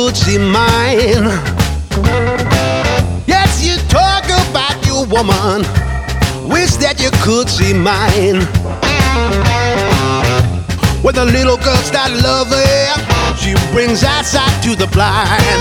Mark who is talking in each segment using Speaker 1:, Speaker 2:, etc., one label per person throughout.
Speaker 1: could see mine. Yes, you talk about your woman. Wish that you could see mine. When the little girl starts loving, she brings eyesight to the blind.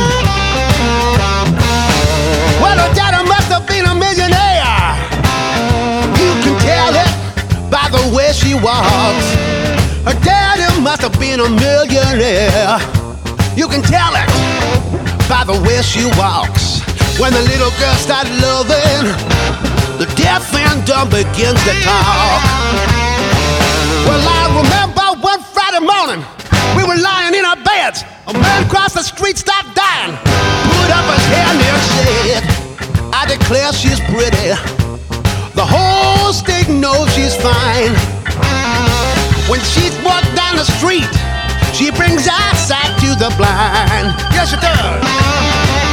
Speaker 1: Well, her daddy must have been a millionaire. You can tell it by the way she walks. Her daddy must have been a millionaire. You can tell it by the way she walks. When the little girl starts loving, the deaf and dumb begins to talk. Well, I remember one Friday morning, we were lying in our beds. A man crossed the street, stopped dying, put up his hand and said, I declare she's pretty. The whole state knows she's fine. When she's walked down the street, she brings eyesight to the blind. Yes, she does.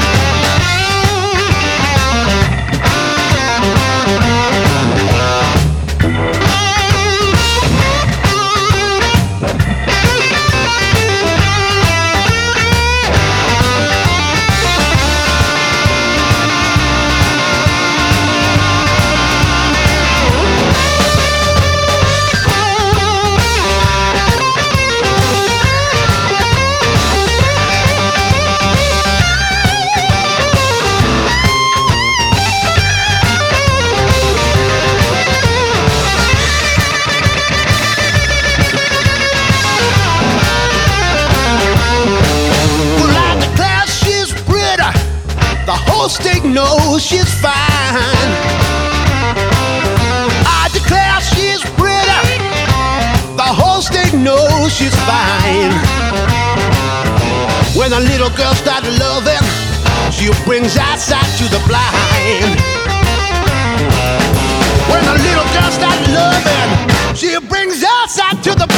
Speaker 1: The whole state knows she's fine. I declare she's pretty. The whole state knows she's fine. When a little girl starts loving, she brings eyesight to the blind. When a little girl starts loving, she brings eyesight to the blind.